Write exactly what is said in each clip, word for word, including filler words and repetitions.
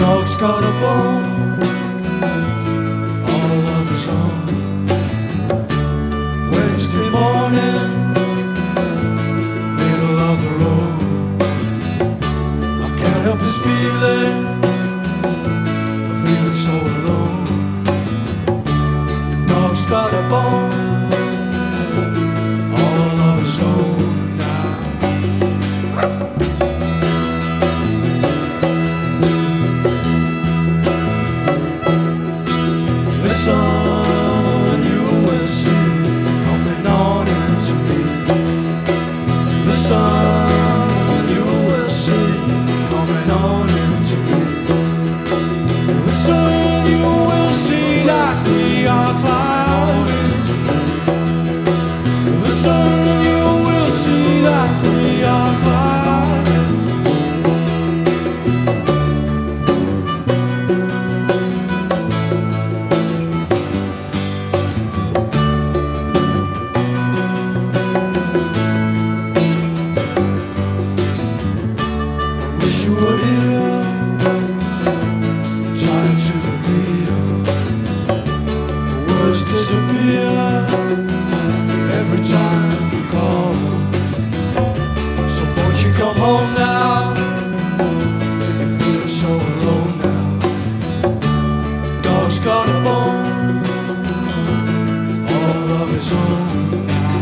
Dog's got a bone all of his own. Wednesday morning, middle of the road. I can't help this feeling, I'm feeling so alone. Dog's got a bone all of his own now. Listen, you will see coming on into me. Listen, you will see coming on into me. Listen, you will see that we are clouding. Listen, you will see that we are clouding. You were here, tied to the wheel. The words disappear every time you call. So won't you come home now, if you're feeling so alone now. Dog's got a bone all of his own now.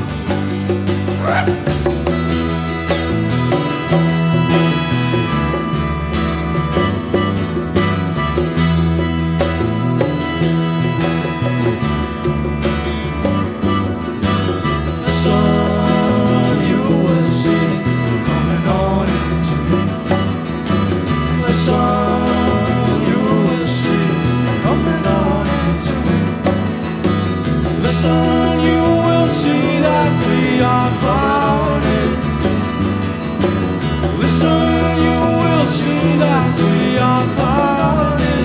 Listen, you will see that we are clouded. Listen, you will see that we are clouded.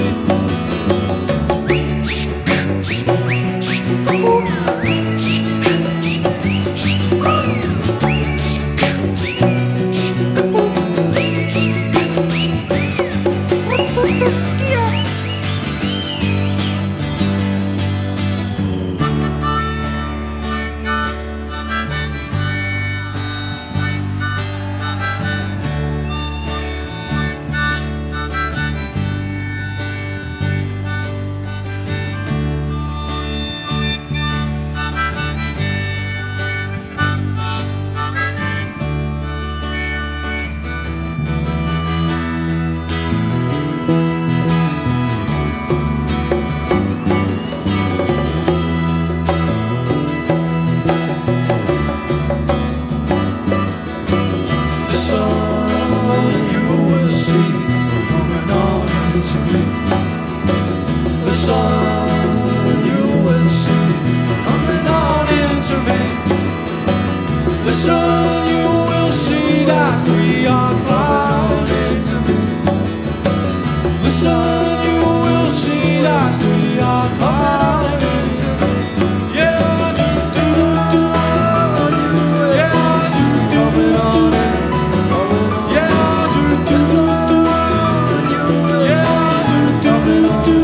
Listen, you will see that we are clouded. Listen, you will see that we are clouded. Yeah, do do do. Yeah, do do do. Yeah, do do do. Yeah, do do do.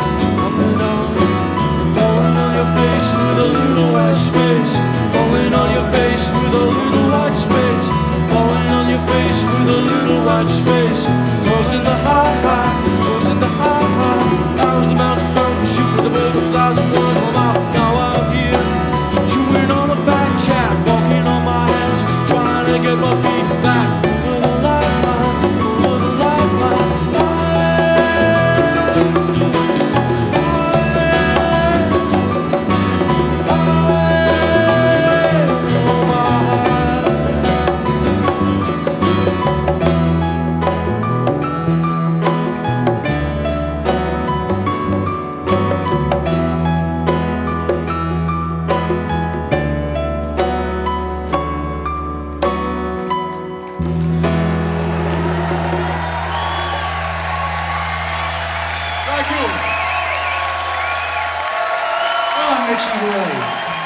Falling on your face with a little white space. Falling on your face with a little white space. Falling on your face with a little white space. Closing the high high, closing the high high. How's the mountain from shoot with a bird with clouds and words on my mouth. Now I'm here, chewing on a fat chat, walking on my hands, trying to get my feet back over the lifeline, over the lifeline. Thank you. Oh, Mitchie Ray.